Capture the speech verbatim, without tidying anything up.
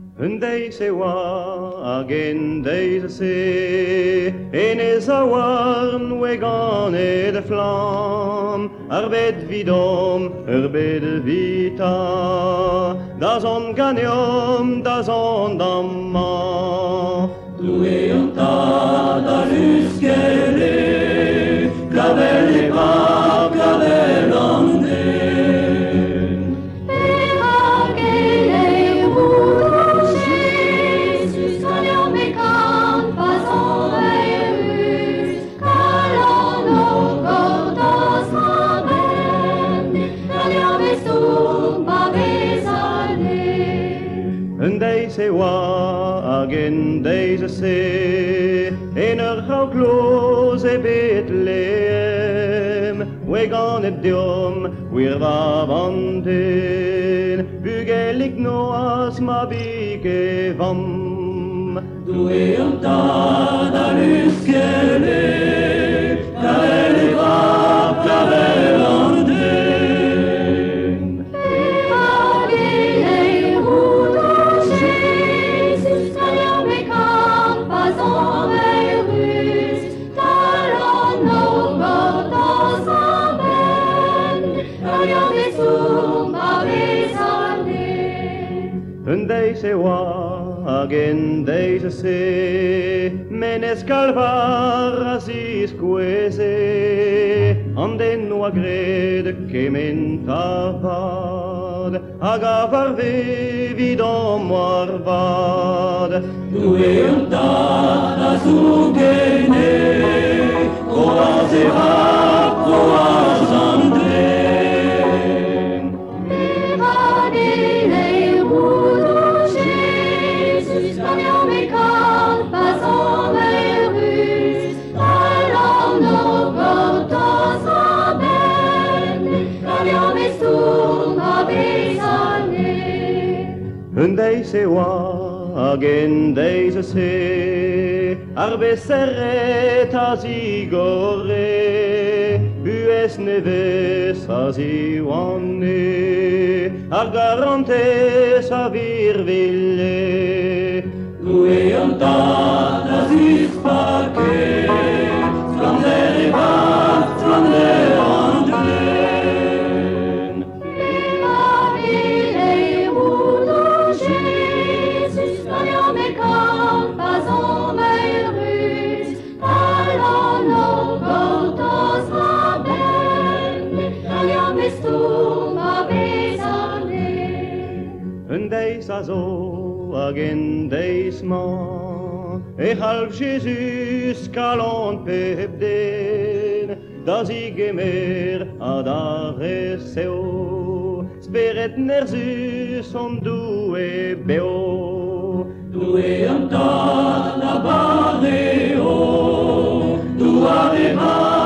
En deze wagen, deze zee, en is a warn wegan e de vlam, arbed vidom, arbed vita, da zon ganium, da zon damma. Due onta da luskele, clavel e pa, clavel onde. En deze wagen, deze zee, en er gauwkloos e Bethlehem, we gaan het diom, weer wabanten, bugelig noas ma bike vam. Due onta da luskele, clavel e pa, clavel onde. En deze wagen, deze zee, men es calvar is quese, anden no agrede che men tavad, agavar ve vidom arvad. Due onta da sugene, coas e va, coas andre. En deze wagen, deze zee, arbe seret as igore, bues neves as iwane, ar garantes a virville. Due onta da zispake, scandere va, scandere onde. En deze wagen, deze man, e half Jésus calon pebden, da zigemer ad areseo, speret nerzus on due beo. Due onta da barreo, due arriva.